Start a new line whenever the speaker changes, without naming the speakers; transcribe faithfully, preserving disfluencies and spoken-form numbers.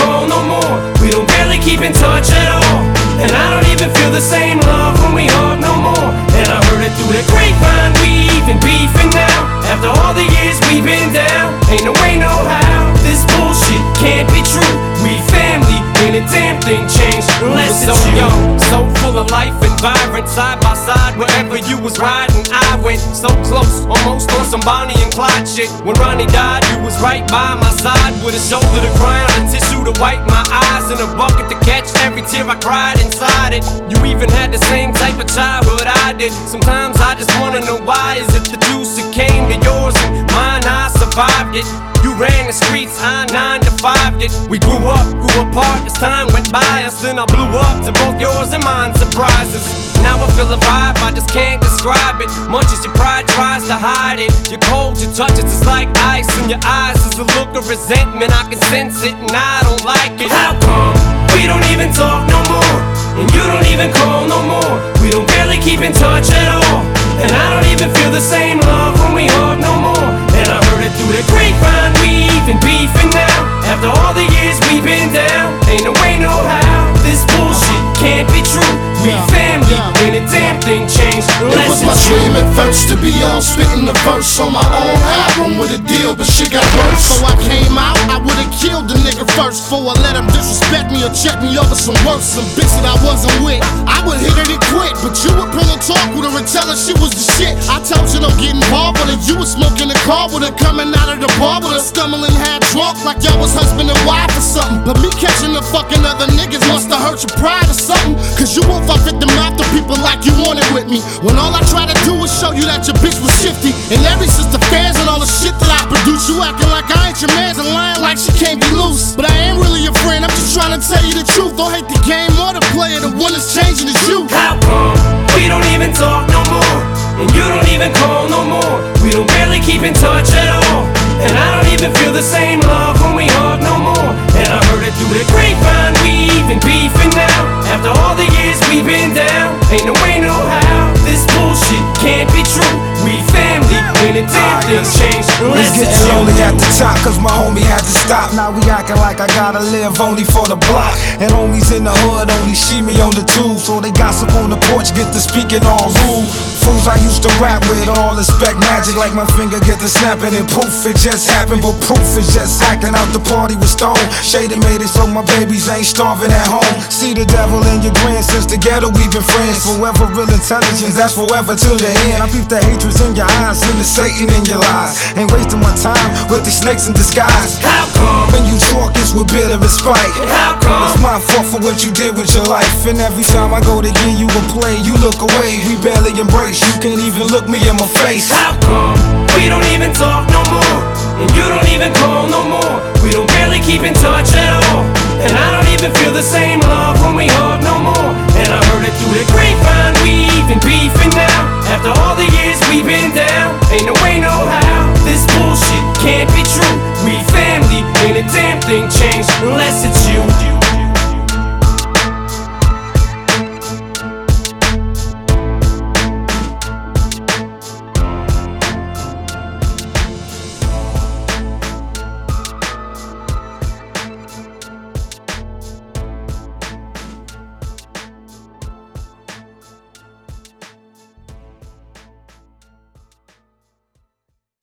call no more. We don't barely keep in touch at all. And I don't even feel the same love when we hug no more. And I heard it through the grapevine, we even beefing now. After all the years we've been down, ain't no way, no how. This bullshit can't be true. We family, ain't a damn thing changed unless it's so you. Young, so full of life and vibrant, side by side wherever you was riding. I went so close, almost on some Bonnie and Clyde shit. When Ronnie died, you was right by my side, with a shoulder to cry on, a tissue to wipe my eyes, and a bucket to catch every tear I cried inside it. You even had the same type of childhood I did. Sometimes I just wanna know why is it the deuce that came to yours and mine, I survived it. You ran the streets, I nine to five it. We grew up, grew apart as time went by us. Then I blew up to both yours and mine surprises. Now I feel a vibe, I just can't describe it. Much as your pride tries to hide it. You're cold, your touches is like ice. In your eyes is a look of resentment. I can sense it and I don't like it. How come we don't even talk no more? And you don't even call no more. We don't barely keep in touch at all. And I don't even feel the same love when we hug no more. And I heard it through the grapevine, we even beefing now. After all the years we've been down, ain't no way, no how. This bullshit can't be true. We family, ain't a damn thing changed unless
it's you. It was my dream at first to be on spitting the verse on my own album with a deal, but shit got worse. So I came out, I would've killed the nigga first before I let him disrespect me or check me over some worse. Some bitch that I wasn't with, I would hit it and quit. But you would pull a talk with her and tell her she was the shit. I told you don't get involved with her. You was smoking the car with her, coming out of the bar with her, stumbling half drunk like y'all was husband and wife or something. But me catching the fucking other niggas musta hurt your pride or something. Cause you won't fuck the mouth to people like you wanted with me. When all I try to do is show you that your bitch was shifty. And every sister fans and all the shit that I produce, you acting like I ain't your man's and lying like she can't be loose. But I ain't really your friend, I'm just trying to tell you the truth. Don't hate the game or the player, the one that's changing is you.
How come we don't even talk no more? And you don't even call no more. We don't barely keep in touch at all. And I don't even feel the same love when we hug no more. And I heard it through the grapevine, we even beefing now. After all the years we've been down, ain't no way, no how. This bullshit can't be true. We family, ain't a damn thing changed unless
it's
you.
Only at the top, cause my homie had to stop. Now we acting like I gotta live only for the block. And homies in the hood only see me on the tube. So they gossip on the porch, get to speaking all rude. Fools I used to rap with all expect magic, like my finger get to snapping and poof, it just happened. But proof is just acting out the party with Stone. Shady made it so my babies ain't starving at home. See the devil in your grin, since the ghetto we've been friends. Forever real intelligence, that's forever till the end. I peep the hatred in your eyes and the Satan in your lies. Ain't wasting my time with these snakes in disguise.
How come
when you talk it's with bitter spite?
How come
it's my fault for what you did with your life. And every time I go to give you a play, you look away, we barely embrace. You can't even look me in my face.
How come we don't even talk no more? And you don't even call no more. We don't barely keep in touch at all. And I don't even feel the same love when we hug no more. And I heard it through the grapevine, we even beefing now. After all the years we've been down, ain't no way, no how. This bullshit can't be true. We family, ain't a damn thing changed unless it's you.